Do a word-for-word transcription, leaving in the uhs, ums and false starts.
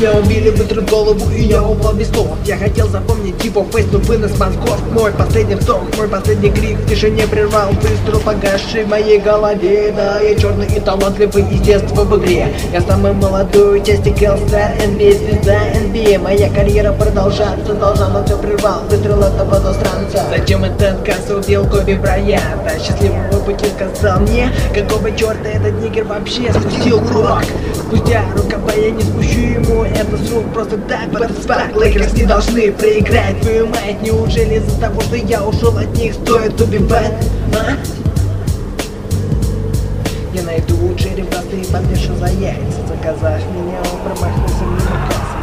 Меня убили быстро голову, и я упал без слов. Я хотел запомнить типа фейс, но вынос мозгов. Мой последний вздох, мой последний крик в тишине прервал быстро погасший в моей голове. Да, я черный и талантливый из детства в игре. Я самый молодой участник All-Star эн би эй, звезда эн би эй. Моя карьера продолжаться должна, но все прервал выстрел этого иностранца. Зачем этот газ убил Коби Брайанта? Счастливого пути сказал мне, какого черта этот нигер вообще спустил курок. Спустя рукава я не спущу ему это с рук просто так. What the fuck, Lakers не должны проиграть, твою мать. Неужели из-за того, что я ушел от них, стоит убивать, а? Я найду Джерри в и повешу за яйца. Заказав меня, он промахнулся мимо кассы.